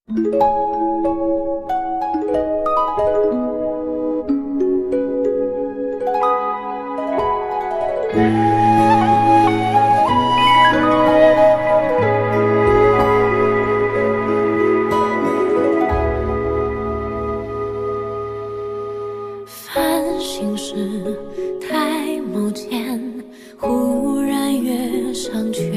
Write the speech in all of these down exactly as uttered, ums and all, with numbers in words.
繁星是抬眸间，忽然月上缺。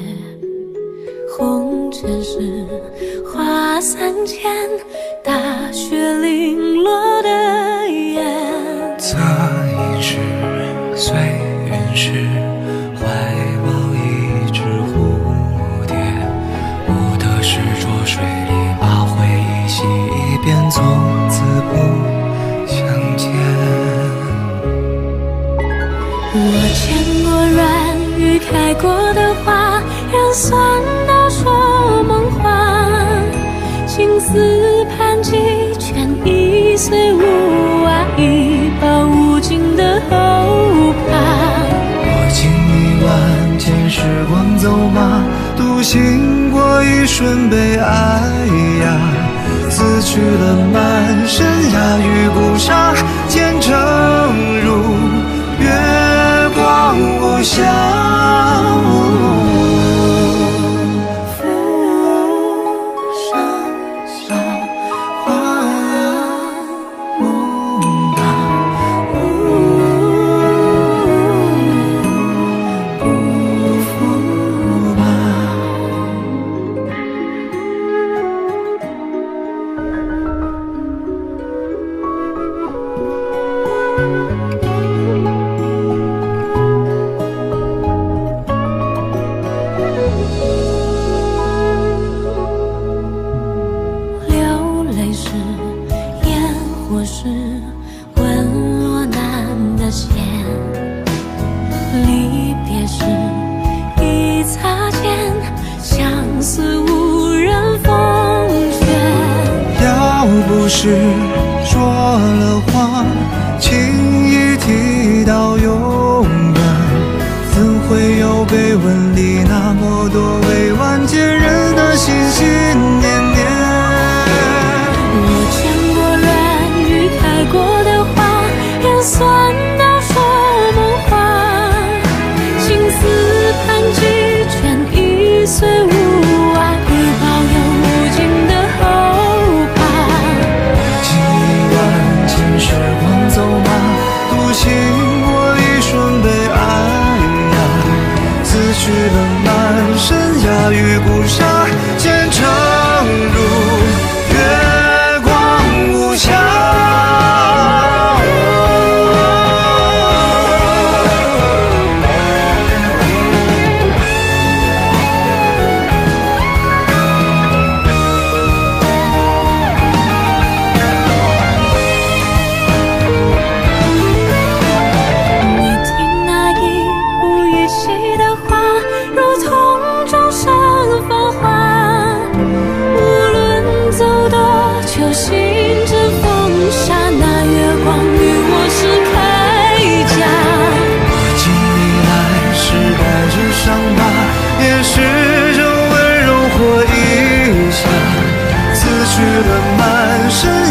红尘是花三千，大雪零落的眼。 侧影是随云逝，怀抱一只蝴蝶。不得是浊水里把回忆洗一遍，从此不相见。 我见过软语开过的花，人酸到说梦话。青丝盘几圈，一岁无爱，一抱无尽的后怕。 我经历万千时光走马，独行过一瞬悲哀呀。撕去了满身鸦羽孤沙，前程如月光无暇。 流泪时，烟火是吻落难的线，离别时一擦肩，相思无人风雪。 要不是说了话，轻易提到永远，怎会有被吻里那么多未完结人的心心念念。 我见过软语开过的花，人酸到说梦话。青丝盘几圈，一岁无爱，一抱有无尽的后怕。 经历万千时光走马，独行过一瞬悲哀呀。撕去了满身鸦羽孤沙，前程如月光无暇。 你听那一呼一吸的话，如同众生繁华。无论走多久，心之风沙，那月光与我是铠甲。 我经历来世带着伤疤，也试着温柔活一下。撕去了满身